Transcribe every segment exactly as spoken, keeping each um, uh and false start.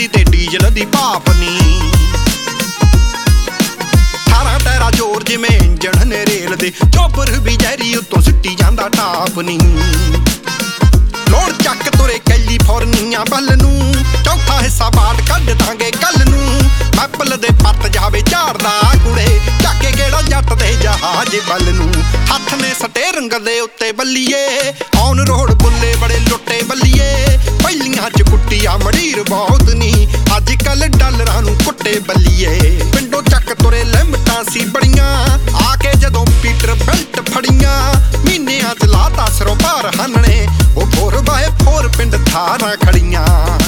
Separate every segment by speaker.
Speaker 1: ਦੀ ਤੇ ਡੀਜ਼ਲ ਦੀ ਭਾਪ ਨੀ। ਅਠਾਰਾਂ ਟਾਇਰਾ ਜ਼ੋਰ ਜਿਵੇਂ ਇੰਜਣ ਨੇ ਰੇਲ ਦੇ, ਚੋਬਰ ਵੀ ਜ਼ਹਿਰੀ ਉੱਤੋਂ ਸਿੱਟੀ ਜਾਂਦਾ ਟਾਪ ਨੀ। ਲੋੜ ਚੱਕ ਤੁਰੇ ਕੈਲੀਫੋਰਨੀਆ ਵੱਲ ਨੂੰ, ਚੌਥਾ ਹਿੱਸਾ ਬਾਟ ਕੱਢ ਦਾਂਗੇ ਕੱਲ ਨੂੰ। ਮੈਪਲ ਦੇ ਪੱਤ ਜਾਵੇ ਝਾੜਦਾ ਕੁੜੇ, ਚੱਕੇ ਗੇੜਾ ਜੱਟ ਦੇ ਜਹਾਜ਼ ਵੱਲ ਨੂੰ। ਹੱਥ ਨੇ ਸਟੇਰਿੰਗ ਦੇ ਉੱਤੇ ਬੱਲੀਏ, ਔਨ ਰੋਡ ਬੁੱਲੇ ਬੜੇ ਲੁੱਟੇ ਬੱਲੀਏ। ਪਹਿਲੀਆਂ ਚ ਕੁੱਟੀਆਂ ਮੜੀਰ ਬਹੁਤ ਨੀ, ਅੱਜ ਕੱਲ ਡਾਲਰਾਂ ਨੂੰ ਕੁੱਟੇ ਬੱਲੀਏ। ਪਿੰਡੋਂ ਚੱਕ ਤੁਰੇ ਲਿਮਟਾਂ ਸੀ ਬੜੀਆਂ, ਆ ਕੇ ਜਦੋਂ ਪੀਟਰ ਬੈਲਟ ਫੜੀਆਂ। ਮਹੀਨਿਆਂ ਚ ਲਾਤਾ ਸਰੋਂ ਭਾਰ ਹਨਣੇ, ਉਹ ਫੋਰ ਬਾਏ ਫੋਰ ਪਿੰਡ ਥਾਰਾਂ ਖੜੀਆਂ।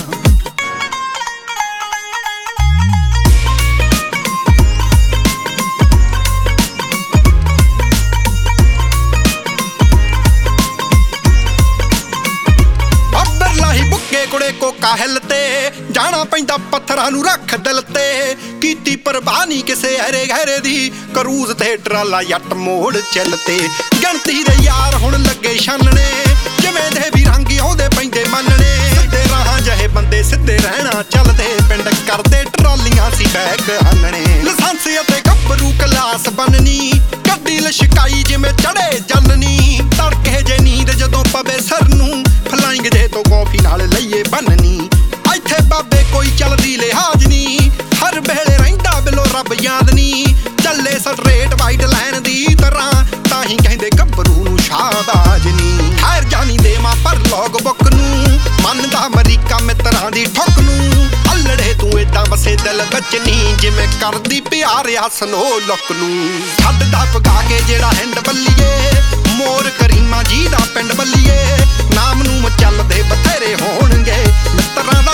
Speaker 1: ਕੁੜੇ ਕੋਕਾ ਹਿੱਲ ਤੇ ਜਾਣਾ ਪੈਂਦਾ, ਪੱਥਰਾਂ ਨੂੰ ਰੱਖ ਦਿਲ ਤੇ। ਕੀਤੀ ਪਰਵਾਹ ਨੀ ਕਿਸੇ ਹਰੇ ਗਹਿਰੇ ਦੀ, ਕਰੂਜ਼ ਤੇ ਟਰਾਲਾ ਜੱਟ ਮੋੜ ਚੱਲ ਤੇ। ਗਿਣਤੀ ਦੇ ਯਾਰ ਹੁਣ ਲੱਗੇ ਛਾਨਣੇ, ਜਿਵੇਂ ਦੇ ਵੀ ਰੰਗ ਆਉਂਦੇ ਪੈਂਦੇ ਮੰਨਣੇ। ਸਿੱਧੇ ਰਾਹਾਂ ਜਿਹੇ ਬੰਦੇ ਸਿੱਧੇ ਰਹਿਣਾ ਚੱਲਦੇ, ਪਿੰਡ ਕਰਦੇ ਟਰਾਲੀਆਂ ਸੀ ਬੈਗ ਆਨਣੇ। ਲਾਇਸੈਂਸ ਅਤੇ ਗੱਭਰੂ ਕਲਾਸ ਬੰਨਣੀ, ਗੱਡੀ ਲਸ਼ਕਾਈ ਜਿਵੇਂ ਚੜੇ ਜਨਨੀ। ਤੜਕੇ ਜੇ ਨੀਂਦ ਜਦੋਂ ਪਵੇ ਸਰ ਨੂੰ, ਫਲਾਈਂਗ ਜੇ ਤੋਂ ਕੌਫੀ ਨਾਲ ਲਈਏ ਬੰਨਣੀ। ਇੱਥੇ ਬਾਬੇ ਕੋਈ ਚੱਲਦੀ ਲਿਹਾਜ਼ ਨੀ, ਹਰ ਵੇਲੇ ਰਹਿੰਦਾ ਬਿਲੋ ਰੱਬ ਯਾਦ ਨੀ। ਚੱਲੇ ਸਟਰੇਟ ਵਾਈਟ ਲਾਈਨ ਦੀ ਤਰ੍ਹਾਂ, ਤਾਂ ਹੀ ਕਹਿੰਦੇ ਗੱਭਰੂ ਨੂੰ ਸ਼ਾਹਬਾਜ਼ ਨੀ। ਖੈਰ ਜਾਣੀ ਦੇਵਾਂ ਪਰ ਲੌਗ ਬੁੱਕ ਨੂੰ, ਮੰਨਦਾ ਅਮਰੀਕਾ ਮਿੱਤਰਾਂ ਦੀ ਠੁੱਕ ਨੂੰ। ਅਲੜੇ ਤੂੰ ਏਦਾਂ ਵਸੇ ਦਿਲ ਵਿੱਚ ਨੀ, ਜਿਵੇਂ ਕਰਦੀ ਪਿਆਰਿਆ ਸਨੋ ਲੁੱਕ ਨੂੰ। ਛੱਡਦਾ ਪਗਾ ਕੇ ਜਿਹੜਾ ਹਿੰਡ ਬੱਲੀਏ, ਮੋਰ ਕਰੀਮਾ ਜੀ ਦਾ ਪਿੰਡ ਬੱਲੀਏ। ਨਾਮ ਨੂੰ ਚੱਲਦੇ ਬਥੇਰੇ ਹੋਣਗੇ ਮਿੱਤਰਾਂ ਦਾ